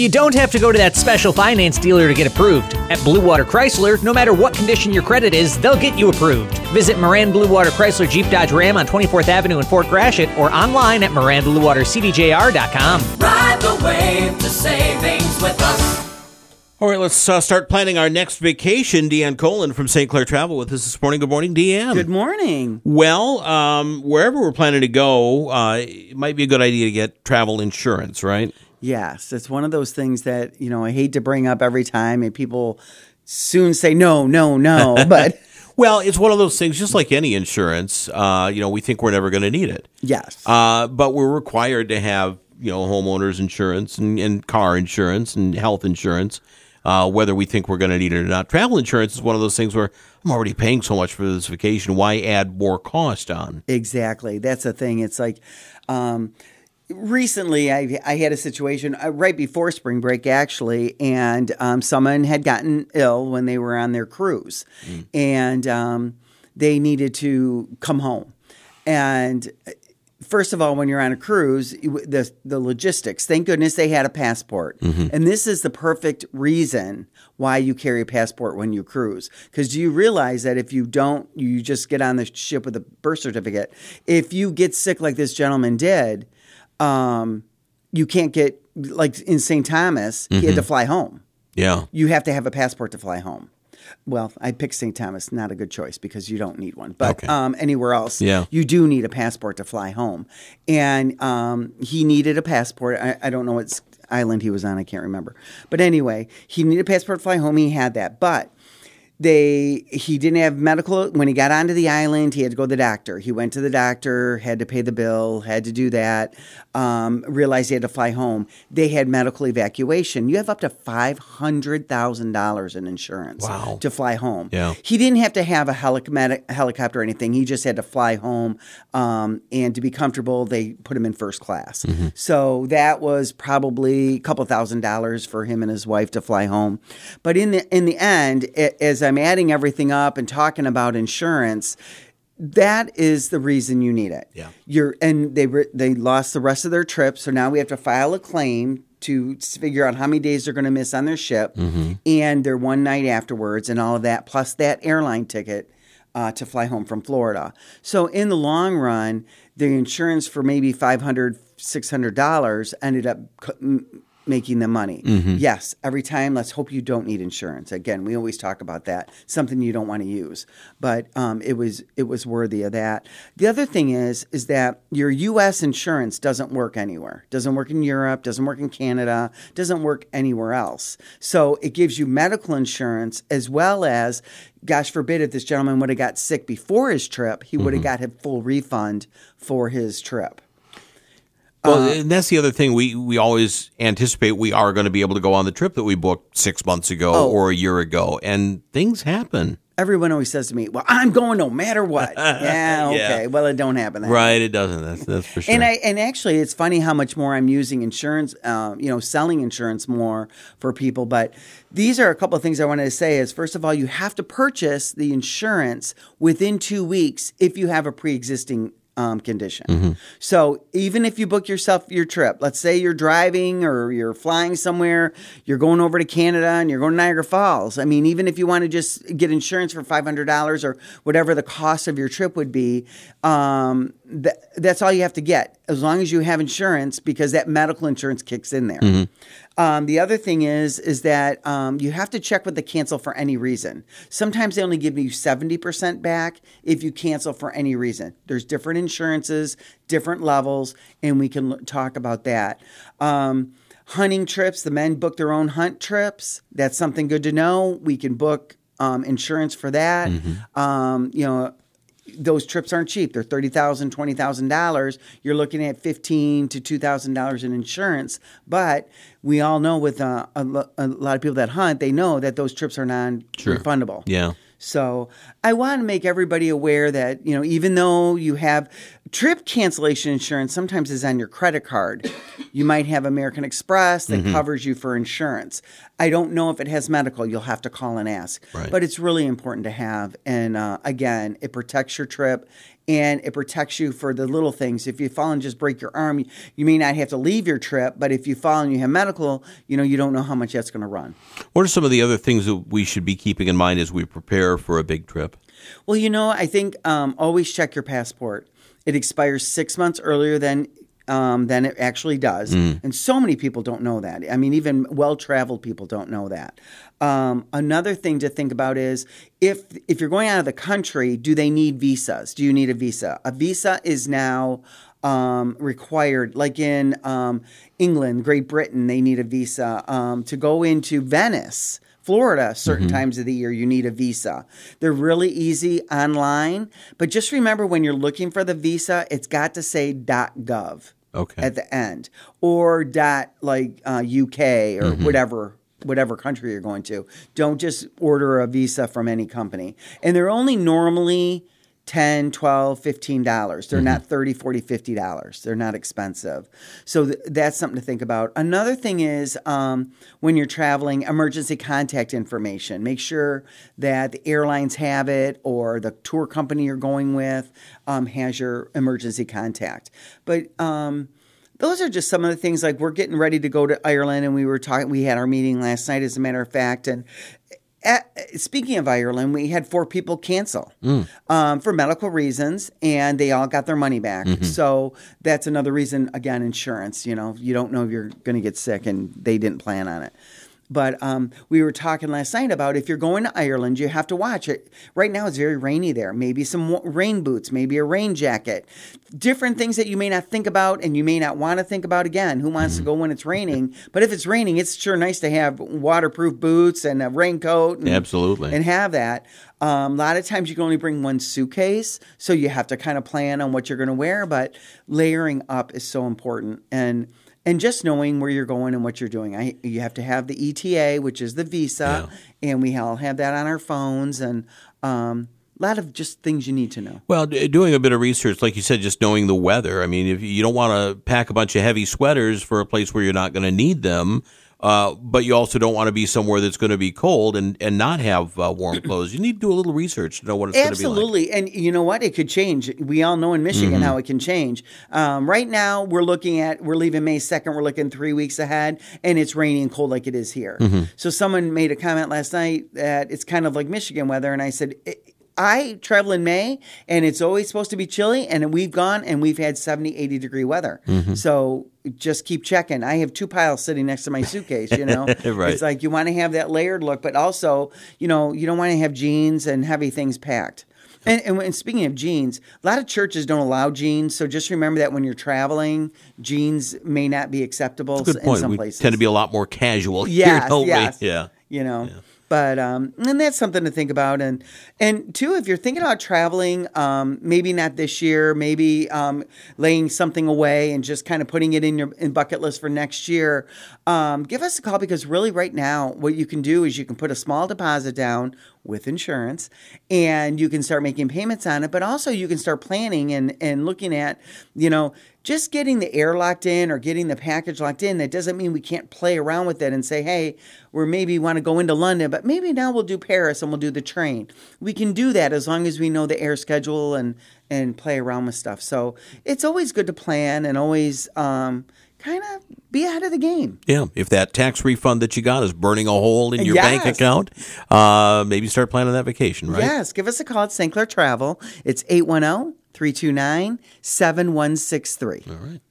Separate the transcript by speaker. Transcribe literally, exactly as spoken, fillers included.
Speaker 1: You don't have to go to that special finance dealer to get approved. At Blue Water Chrysler, no matter what condition your credit is, they'll get you approved. Visit Moran Blue Water Chrysler Jeep Dodge Ram on twenty-fourth Avenue in Fort Gratiot or online at moran blue water c d j r dot com.
Speaker 2: Ride the wave to savings with us.
Speaker 3: All right, let's uh, start planning our next vacation. Deanne Colin from Saint Clair Travel with us this morning. Good morning, Deanne.
Speaker 4: Good morning.
Speaker 3: Well, um, wherever we're planning to go, uh, it might be a good idea to get travel insurance, right?
Speaker 4: Yes, it's one of those things that, you know, I hate to bring up every time, and people soon say no, no, no, but...
Speaker 3: Well, it's one of those things, just like any insurance, uh, you know, we think we're never going to need it.
Speaker 4: Yes.
Speaker 3: Uh, but we're required to have, you know, homeowners insurance and, and car insurance and health insurance, uh, whether we think we're going to need it or not. Travel insurance is one of those things where I'm already paying so much for this vacation. Why add more cost on?
Speaker 4: Exactly. That's the thing. It's like... Um, Recently, I, I had a situation uh, right before spring break, actually, and um, someone had gotten ill when they were on their cruise, mm. and um, they needed to come home. And first of all, when you're on a cruise, the the logistics, thank goodness they had a passport. Mm-hmm. And this is the perfect reason why you carry a passport when you cruise. Because do you realize that if you don't, you just get on the ship with a birth certificate. If you get sick like this gentleman did, Um, you can't get, like in Saint Thomas, mm-hmm. he had to fly home.
Speaker 3: Yeah.
Speaker 4: You have to have a passport to fly home. Well, I picked Saint Thomas, not a good choice because you don't need one. But
Speaker 3: okay.
Speaker 4: um, anywhere else,
Speaker 3: yeah.
Speaker 4: you do need a passport to fly home. And um, he needed a passport. I, I don't know what island he was on. I can't remember. But anyway, he needed a passport to fly home. He had that. But They he didn't have medical when he got onto the island. He had to go to the doctor. He went to the doctor, had to pay the bill, had to do that. Um, realized he had to fly home. They had medical evacuation. You have up to five hundred thousand dollars in insurance
Speaker 3: wow.
Speaker 4: to fly home.
Speaker 3: Yeah.
Speaker 4: He didn't have to have a helic- helicopter or anything. He just had to fly home. Um, and to be comfortable, they put him in first class. Mm-hmm. So that was probably a couple thousand dollars for him and his wife to fly home. But in the in the end, as I I'm adding everything up and talking about insurance, that is the reason you need it.
Speaker 3: Yeah.
Speaker 4: You're and they re, they lost the rest of their trip, so now we have to file a claim to figure out how many days they're going to miss on their ship mm-hmm. and their one night afterwards and all of that, plus that airline ticket uh, to fly home from Florida. So in the long run, the insurance for maybe five hundred dollars, six hundred dollars ended up making them money. Mm-hmm. Yes, every time, let's hope you don't need insurance. Again, we always talk about that, something you don't want to use. But um, it was it was worthy of that. The other thing is, is that your U S insurance doesn't work anywhere. Doesn't work in Europe, doesn't work in Canada, doesn't work anywhere else. So it gives you medical insurance as well as, gosh forbid, if this gentleman would have got sick before his trip, he would have mm-hmm. got a full refund for his trip.
Speaker 3: Well, uh, and that's the other thing. We, we always anticipate we are going to be able to go on the trip that we booked six months ago oh, or a year ago, and things happen.
Speaker 4: Everyone always says to me, well, I'm going no matter what. Yeah, okay. Yeah. Well, it don't happen that
Speaker 3: Right,
Speaker 4: way.
Speaker 3: It doesn't. That's, that's for sure.
Speaker 4: And I and actually, it's funny how much more I'm using insurance, uh, you know, selling insurance more for people. But these are a couple of things I wanted to say is, first of all, you have to purchase the insurance within two weeks if you have a pre-existing Um, condition. Mm-hmm. So even if you book yourself your trip, let's say you're driving or you're flying somewhere, you're going over to Canada and you're going to Niagara Falls. I mean, even if you want to just get insurance for five hundred dollars or whatever the cost of your trip would be, um, th- that's all you have to get as long as you have insurance, because that medical insurance kicks in there. Mm-hmm. Um, the other thing is, is that um, you have to check with the cancel for any reason. Sometimes they only give you seventy percent back if you cancel for any reason. There's different insurances, different levels, and we can l- talk about that. Um, hunting trips, the men book their own hunt trips. That's something good to know. We can book um, insurance for that. Mm-hmm. Um, you know, those trips aren't cheap. They're thirty thousand dollars, twenty thousand dollars. You're looking at fifteen thousand to two thousand dollars in insurance. But we all know with uh, a, a lot of people that hunt, they know that those trips are non-refundable.
Speaker 3: Sure. Yeah.
Speaker 4: So I want to make everybody aware that, you know, even though you have trip cancellation insurance sometimes is on your credit card. You might have American Express that mm-hmm. covers you for insurance. I don't know if it has medical. You'll have to call and ask.
Speaker 3: Right.
Speaker 4: But it's really important to have. And uh, again, it protects your trip and it protects you for the little things. If you fall and just break your arm, you, you may not have to leave your trip. But if you fall and you have medical, you know, you don't know how much that's going to run.
Speaker 3: What are some of the other things that we should be keeping in mind as we prepare for a big trip?
Speaker 4: Well, you know, I think um, always check your passport. It expires six months earlier than um, than it actually does. Mm. And so many people don't know that. I mean, even well-traveled people don't know that. Um, another thing to think about is if if you're going out of the country, do they need visas? Do you need a visa? A visa is now um, required. Like in um, England, Great Britain, they need a visa. Um, to go into Venice, Florida, certain mm-hmm. times of the year, you need a visa. They're really easy online. But just remember when you're looking for the visa, it's got to say .gov
Speaker 3: okay.
Speaker 4: at the end or dot like uh, U K or mm-hmm. whatever whatever country you're going to. Don't just order a visa from any company. And they're only normally ten, twelve, fifteen dollars. They're mm-hmm. not thirty, forty, fifty dollars. They're not expensive. So th- that's something to think about. Another thing is um, when you're traveling, emergency contact information. Make sure that the airlines have it or the tour company you're going with um, has your emergency contact. But um, those are just some of the things. Like we're getting ready to go to Ireland, and we were talking. We had our meeting last night, as a matter of fact, and At, speaking of Ireland, we had four people cancel mm. um, for medical reasons, and they all got their money back. Mm-hmm. So that's another reason, again, insurance. You know, you don't know if you're going to get sick, and they didn't plan on it. But um, we were talking last night about if you're going to Ireland, you have to watch it. Right now it's very rainy there. Maybe some rain boots, maybe a rain jacket. Different things that you may not think about and you may not want to think about. Again, who wants to go when it's raining? But if it's raining, it's sure nice to have waterproof boots and a raincoat. And,
Speaker 3: Absolutely.
Speaker 4: And have that. Um, a lot of times you can only bring one suitcase, so you have to kind of plan on what you're going to wear. But layering up is so important. And And just knowing where you're going and what you're doing. I, you have to have the E T A, which is the visa, yeah. and we all have that on our phones, and um, a lot of just things you need to know.
Speaker 3: Well, doing a bit of research, like you said, just knowing the weather. I mean, if you don't want to pack a bunch of heavy sweaters for a place where you're not going to need them, uh, but you also don't want to be somewhere that's going to be cold and, and not have uh, warm clothes. You need to do a little research to know what it's going to be like.
Speaker 4: Absolutely. And you know what? It could change. We all know in Michigan mm-hmm. how it can change. Um, right now, we're looking at, we're leaving May second. We're looking three weeks ahead, and it's rainy and cold like it is here. Mm-hmm. So someone made a comment last night that it's kind of like Michigan weather, and I said, I travel in May, and it's always supposed to be chilly, and we've gone and we've had seventy, eighty degree weather. Mm-hmm. So just keep checking. I have two piles sitting next to my suitcase, you know.
Speaker 3: Right.
Speaker 4: It's like you want to have that layered look, but also, you know, you don't want to have jeans and heavy things packed. And, and, and speaking of jeans, a lot of churches don't allow jeans, so just remember that when you're traveling, jeans may not be acceptable
Speaker 3: That's a good
Speaker 4: in
Speaker 3: point.
Speaker 4: some
Speaker 3: we
Speaker 4: places.
Speaker 3: tend to be a lot more casual
Speaker 4: yes,
Speaker 3: here, don't
Speaker 4: yes.
Speaker 3: we? Yeah.
Speaker 4: You know.
Speaker 3: Yeah.
Speaker 4: But um, and that's something to think about, and and two, if you're thinking about traveling, um, maybe not this year, maybe um, laying something away and just kind of putting it in your in bucket list for next year. Um, give us a call, because really right now, what you can do is you can put a small deposit down with insurance, and you can start making payments on it. But also you can start planning and and looking at, you know, just getting the air locked in or getting the package locked in. That doesn't mean we can't play around with it and say, hey, we maybe want to go into London, but maybe now we'll do Paris and we'll do the train. We can do that as long as we know the air schedule and, and play around with stuff. So it's always good to plan and always um, kind of be ahead of the game.
Speaker 3: Yeah. If that tax refund that you got is burning a hole in your
Speaker 4: yes.
Speaker 3: bank account, uh, maybe start planning that vacation, right?
Speaker 4: Yes. Give us a call at Saint Clair Travel. It's eight one zero, three two nine, seven one six three.
Speaker 3: All right.